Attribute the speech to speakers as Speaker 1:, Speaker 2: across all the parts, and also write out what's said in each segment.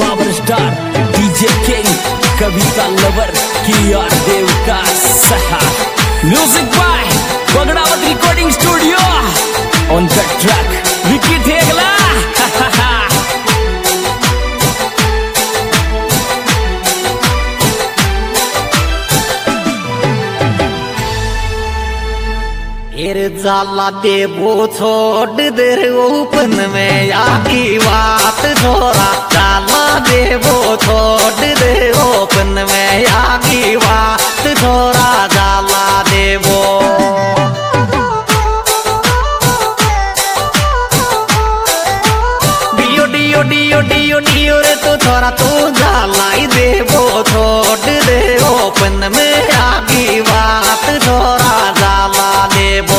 Speaker 1: Power star DJ king Kavita lover की और देव का सहा music by Bagdawat recording studio on the track Vicky Thegla.
Speaker 2: जाला देवो छोड़ दे ओपन में आकी बात छोरा जाला देवो छोड़ दे ओपन में आकी बात छोरा जाला देवो डियो डियो डियो डियो डियो रे तो छोरा तू जाला देवो छोड़ दे ओपन में आकी बात छोरा जाला देवो।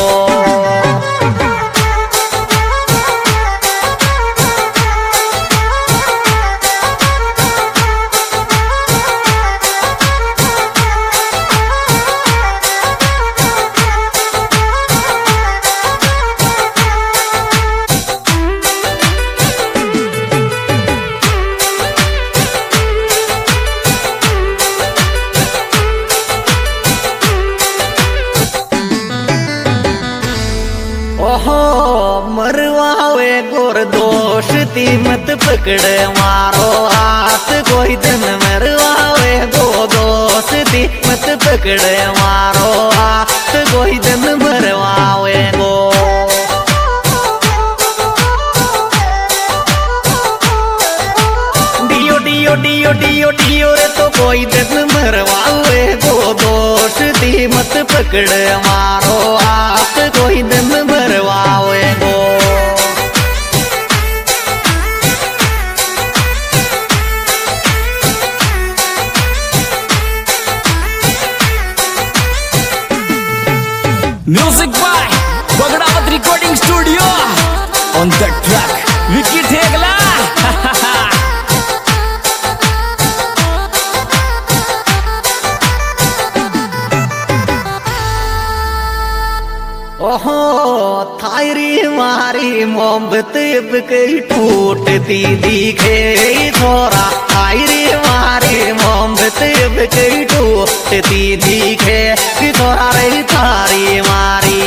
Speaker 2: ओहो मरवावे गोर दोष ती मत पकड़ मारो हाथ कोई दिन मरवावे गो दोष ती मत पकड़ मारो हाथ कोई दिन मरवावे गो डियो डियो डियो डियो डियो रे तो कोई दिन मरवावे गो दोष ती मत पकड़ मारो हाथ कोई दिन मरवावे गो।
Speaker 1: Music by Bagdawat recording studio on the track Vicky Thegla.
Speaker 2: ओहो थायरी मारी मोहब्बत अब कई टूटती दिखे छोरा थायरी मारी मोहब्बत अब कई टूटती दिखे छोरा रे थारी मारी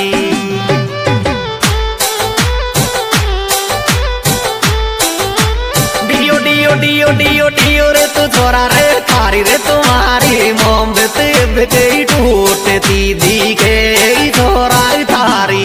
Speaker 2: डियो डियो डियो डियो डियो रे तो छोरा रे थारी रे तुम्हारी मोहब्बत अब कई टूटती दिखे छोरा थारी।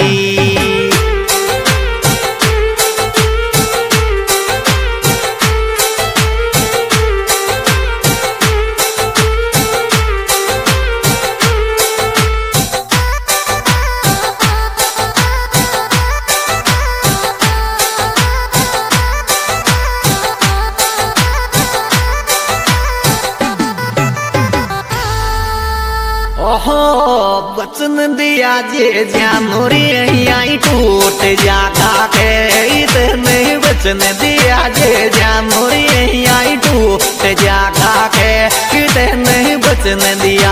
Speaker 2: ओहो बचन दिया जे जानोरी आई टूट जाता के इतने बचन दिया जे जानोरी आई टूट जाता के इतने बचन दिया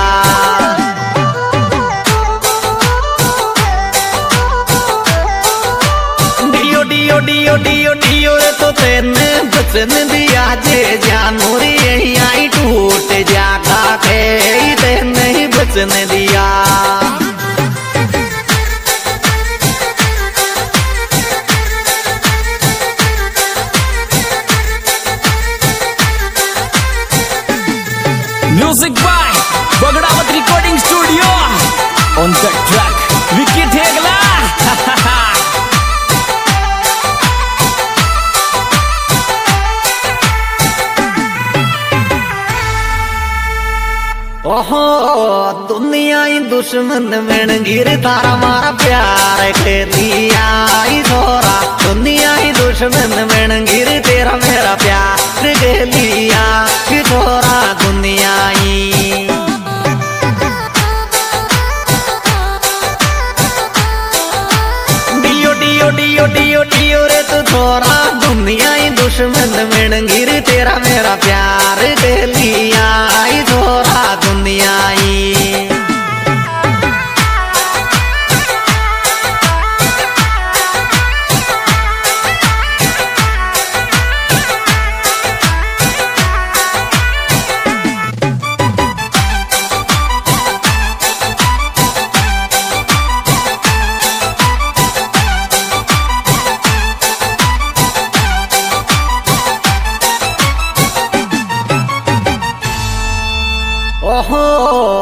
Speaker 2: डियो डियो डियो डियो डियो रे तो तेने बचन दिया जे जानोरी आई टूट जाता के इतने बचन दिया।
Speaker 1: Music by Bagdawat recording studio on the track Vicky Thegla.
Speaker 2: ओहो दुनिया ही दुश्मन में गिर तारा मारा प्यार के दिया छोरा दुनिया ही दुश्मन में गिर तेरा मेरा प्यार के लिया छोरा दुनिया ही डियो डियो डियो डियो डियो रे तो छोरा दुनिया ही दुश्मन में गिर तेरा मेरा प्यार के लिया छोरा दुनिया ही।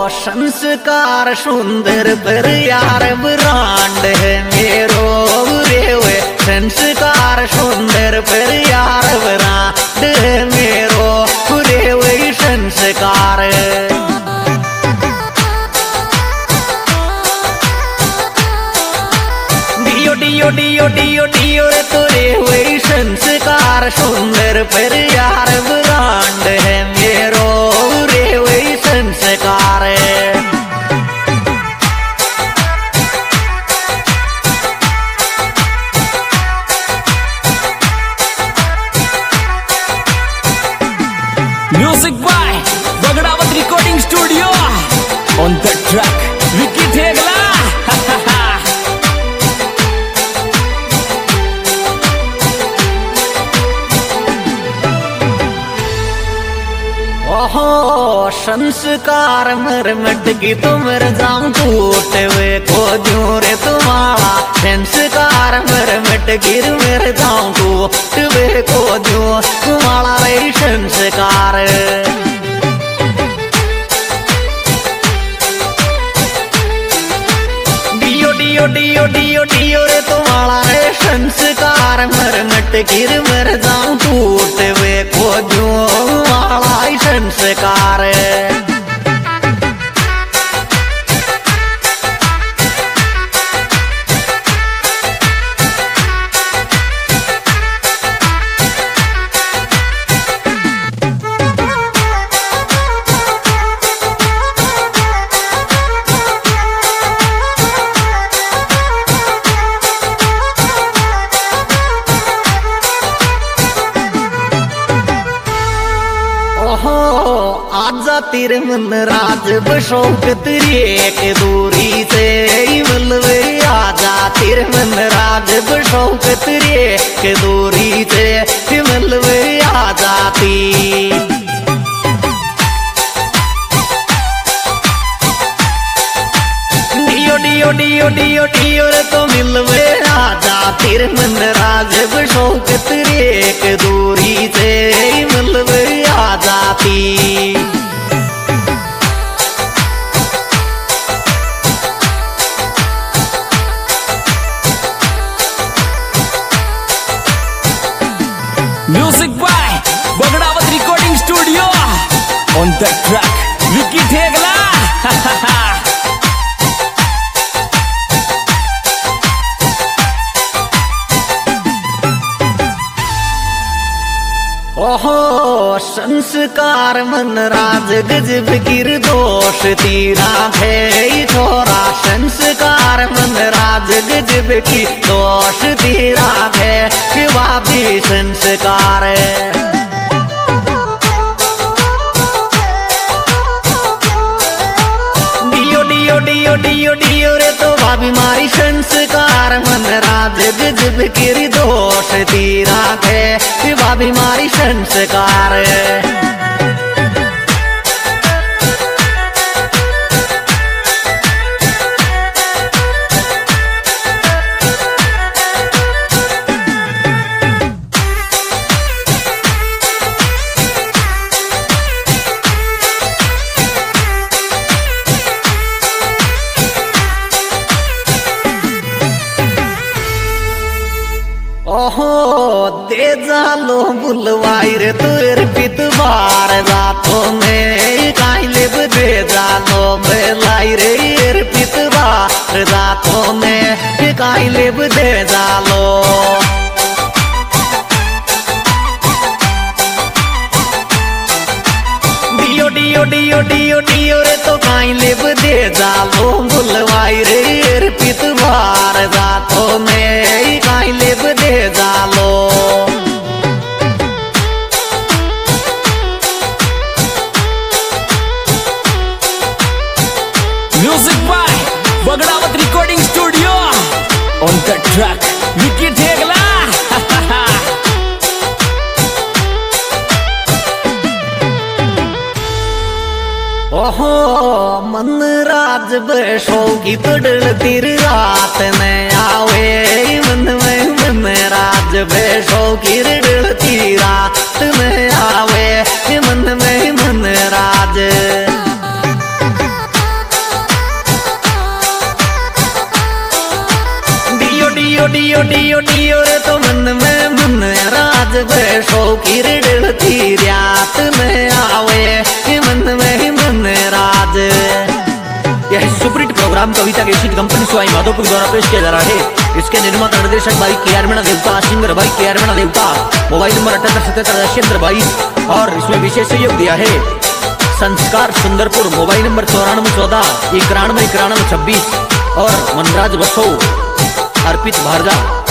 Speaker 2: संस्कार सुंदर पर यार ब्रांड है मेरो रे वे संस्कार सुंदर पर यार ब्रांड है मेरो रे वे संस्कार डियो डियो डियो डियो रे तोरे वे संस्कार सुंदर पर यार ब्रांड है मेरो रे वे संस्कार
Speaker 1: Music by Bagdawat Recording Studio. On the track, Vicky Thegla.
Speaker 2: ओहो संस्कार मर मट की तुमर जाऊं टूटे वे को रे तुम्हारा संस्कार मर मट गिर मेरे जाऊं टूटे वे को तुम्हारा रे संस्कार डियो डियो डियो डियो डियो रे तुम्हारा रे संस्कार मर मट गिर मेरे जाऊं टूटे वे को तुम्हारा संस्कार आजा तेरे मन राज बशौक तेरी एक दूरी से मलवे आजा तेरे मन राज बशौक तेरी एक दूरी से मलवे आ जाती डियो डियो डियो डियो डियो रे तो मिलवे आजा तेरे मन राज बशौक तेरी एक दूरी से मिलवे आ जाती
Speaker 1: Music by Bagdawat Recording Studio. On the track, Vicky Thegla.
Speaker 2: ओहो संस्कार मन राज गजब गिर दोष तीरा है छोरा संस्कार मन राज गजब की दोष तीरा है विवादी संस्कार डियो डियो डियो डियो डियो रे तो भाभी मारी संस्कार मन राज गजब गिर दोष तीरा है भाभी मारी संस्कार ओहो दे जालो बुलवाई रे तुर पित बार जातो में काइले दे जालो बेलाई रे पित बार जातो में काइले दे जालो डियो डियो डियो डियो डियो रे तो काइले दे जालो बुलवाई रे पित बार जातो में काइले दे जालो
Speaker 1: Music by Bagdawat Recording Studio. On the track, Vicky Thegla.
Speaker 2: ओहो मन राज बशो की पड़ल तिर रात में आवे मन राज बशो की रड़ल ती रात में आवे मन राज डियो डियो डियो रे तो मन राज बैठो की डलती रात में आवे मन राज। यह सुपरहिट प्रोग्राम कविता के इसी कंपनी सवाई माधोपुर द्वारा पेश किया जा रहा है। इसके निर्माता निर्देशक भाई KR मीणा देवता, सिंगर भाई KR मीणा देवता, मोबाइल नंबर 7877 भाई। और इसमें विशेष सहयोग दिया है संस्कार सुंदरपुर, मोबाइल नंबर 9414 91 91 26 और वनराज बसो, अर्पित भारजा।